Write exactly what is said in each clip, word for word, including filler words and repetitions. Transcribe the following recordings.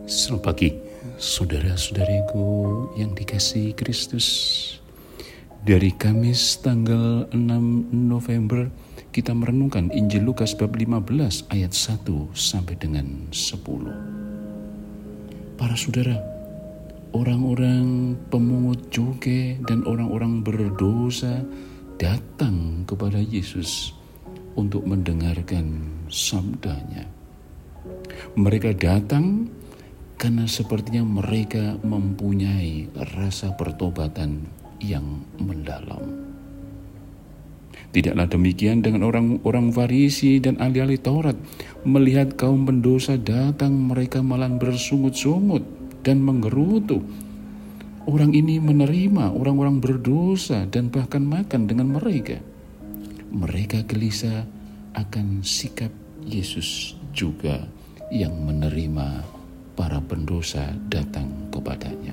Selamat pagi, saudara-saudariku yang dikasihi Kristus. Dari Kamis tanggal enam November, kita merenungkan Injil Lukas bab lima belas ayat satu sampai dengan sepuluh. Para saudara, orang-orang pemungut cukai dan orang-orang berdosa datang kepada Yesus untuk mendengarkan sabdanya. Mereka datang karena sepertinya mereka mempunyai rasa pertobatan yang mendalam. Tidaklah demikian dengan orang-orang Farisi dan ahli-ahli Taurat. Melihat kaum pendosa datang, mereka malah bersungut-sungut dan menggerutu. Orang ini menerima orang-orang berdosa dan bahkan makan dengan mereka. Mereka gelisah akan sikap Yesus juga yang menerima para pendosa datang kepadanya.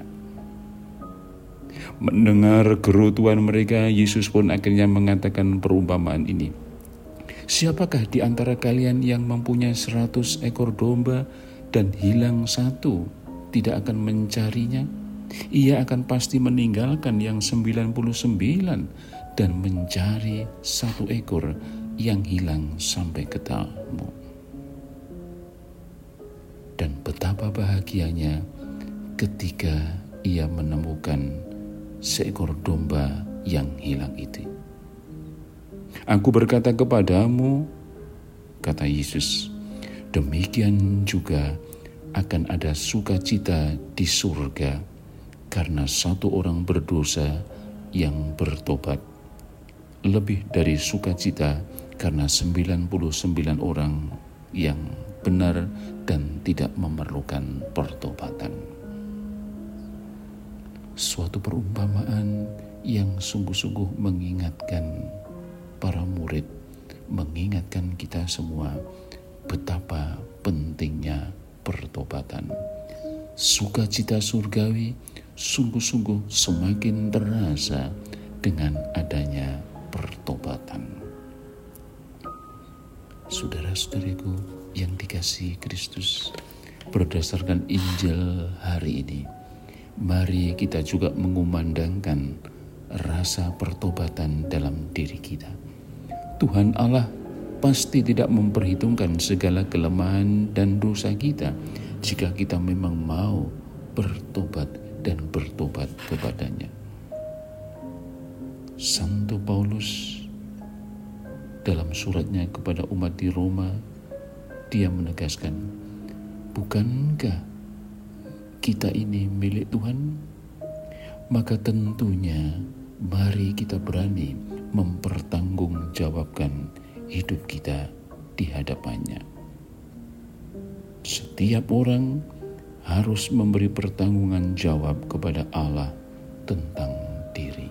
Mendengar gerutuan mereka, Yesus pun akhirnya mengatakan perumpamaan ini. Siapakah di antara kalian yang mempunyai seratus ekor domba dan hilang satu, tidak akan mencarinya? Ia akan pasti meninggalkan yang sembilan puluh sembilan dan mencari satu ekor yang hilang sampai ketemu. Dan betapa bahagianya ketika ia menemukan seekor domba yang hilang itu. Aku berkata kepadamu, kata Yesus, demikian juga akan ada sukacita di surga karena satu orang berdosa yang bertobat, lebih dari sukacita karena sembilan puluh sembilan orang yang benar dan tidak memerlukan pertobatan. Suatu perumpamaan yang sungguh-sungguh mengingatkan para murid, mengingatkan kita semua betapa pentingnya pertobatan. Sukacita surgawi sungguh-sungguh semakin terasa dengan adanya pertobatan. Saudara-saudariku yang dikasihi Kristus, berdasarkan Injil hari ini, mari kita juga mengumandangkan rasa pertobatan dalam diri kita. Tuhan Allah pasti tidak memperhitungkan segala kelemahan dan dosa kita jika kita memang mau bertobat dan bertobat kepadanya. Santo Paulus dalam suratnya kepada umat di Roma, dia menegaskan, bukankah kita ini milik Tuhan? Maka tentunya mari kita berani mempertanggungjawabkan hidup kita di hadapannya. Setiap orang harus memberi pertanggungan jawab kepada Allah tentang dirinya.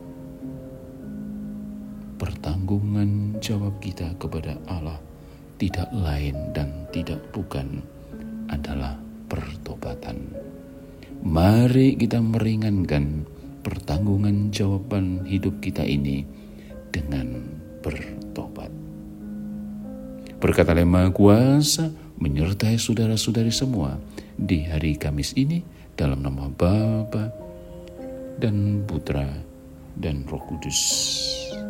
Pertanggungan jawab kita kepada Allah tidak lain dan tidak bukan adalah pertobatan. Mari kita meringankan pertanggungan jawaban hidup kita ini dengan bertobat. Berkata Maha Kuasa menyertai saudara-saudari semua di hari Kamis ini dalam nama Bapa dan Putra dan Roh Kudus.